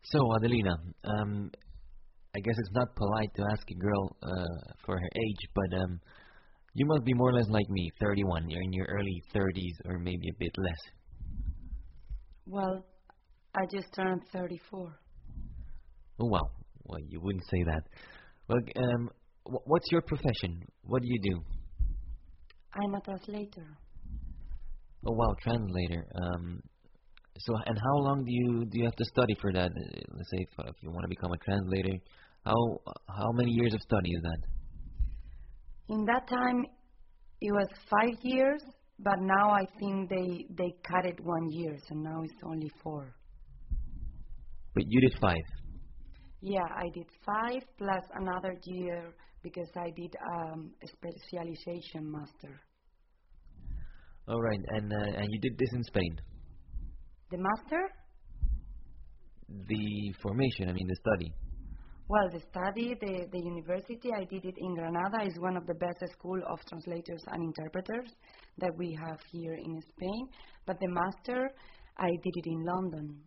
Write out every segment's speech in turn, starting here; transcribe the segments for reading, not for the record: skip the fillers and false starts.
So, Adelina, I guess it's not polite to ask a girl for her age, but you must be more or less like me, 31. You're in your early 30s or maybe a bit less. Well, I just turned 34. Oh, wow. Well, you wouldn't say that. Well, what's your profession? What do you do? I'm a translator. Oh, wow, translator. So, and how long do you have to study for that? Let's say if you want to become a translator, how many years of study is that? In that time, it was 5 years, but now I think they cut it 1 year, so now it's only 4. But you did 5. Yeah, I did 5 plus another year because I did a specialization master. All right, and you did this in Spain? The master? The formation, I mean the study. Well, the study, the university, I did it in Granada. Is one of the best school of translators and interpreters that we have here in Spain. But the master, I did it in London.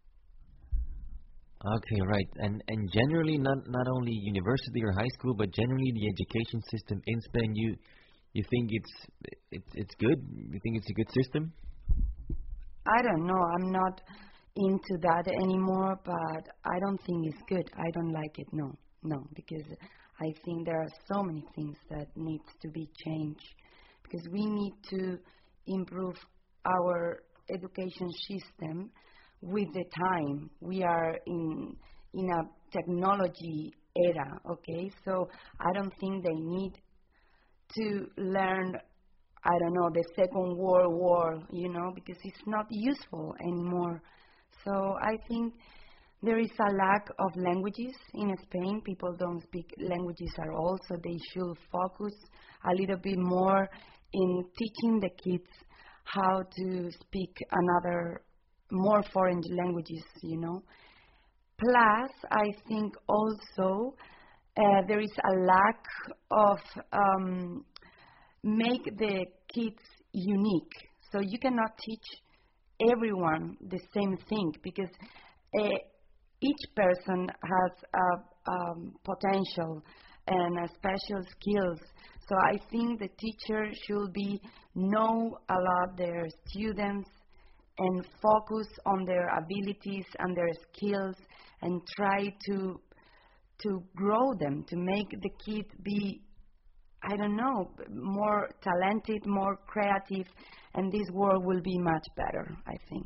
Okay, right. And generally, not only university or high school, but generally the education system in Spain, you think it's good? You think it's a good system? I don't know. I'm not into that anymore, but I don't think it's good. I don't like it. No, because I think there are so many things that needs to be changed because we need to improve our education system with the time. We are in a technology era, okay? So I don't think they need to learn, I don't know, the Second World War, because it's not useful anymore. So I think there is a lack of languages in Spain. People don't speak languages at all, so they should focus a little bit more in teaching the kids how to speak more foreign languages, Plus, I think also there is a lack of make the kids unique. So you cannot teach everyone the same thing because each person has a potential and a special skills. So I think the teacher should know a lot their students and focus on their abilities and their skills and try to grow them, to make the kid be, I don't know, more talented, more creative, and this world will be much better, I think.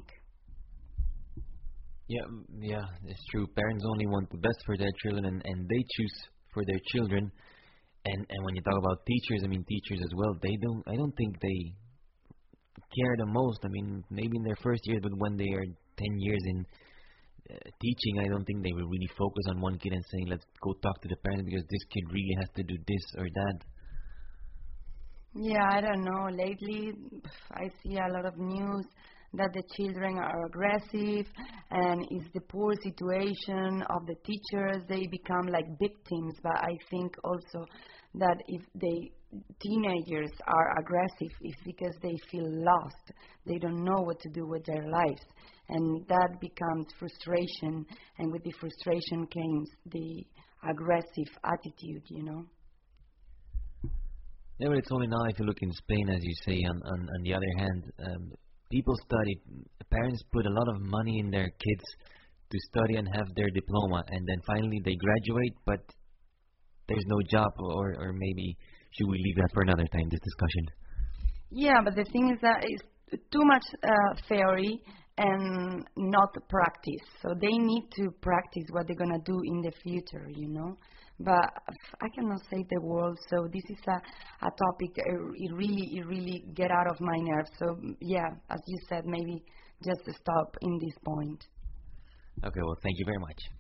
Yeah, it's true. Parents only want the best for their children, and they choose for their children. And when you talk about teachers, I mean teachers as well. I don't think they care the most. I mean, maybe in their first year, but when they are 10 years in teaching, I don't think they will really focus on one kid and saying, let's go talk to the parents because this kid really has to do this or that. Yeah, I don't know. Lately, I see a lot of news that the children are aggressive and it's the poor situation of the teachers. They become like victims. But I think also that if the teenagers are aggressive, it's because they feel lost. They don't know what to do with their lives. And that becomes frustration. And with the frustration comes the aggressive attitude, Yeah, but it's only now if you look in Spain, as you say. On the other hand, people study. Parents put a lot of money in their kids to study and have their diploma, and then finally they graduate, but there's no job, or maybe should we leave that for another time? This discussion. Yeah, but the thing is that it's too much theory and not practice. So they need to practice what they're gonna do in the future, But I cannot save the world, so this is a topic it really get out of my nerves. So yeah, as you said, maybe just stop in this point. Okay, well, thank you very much.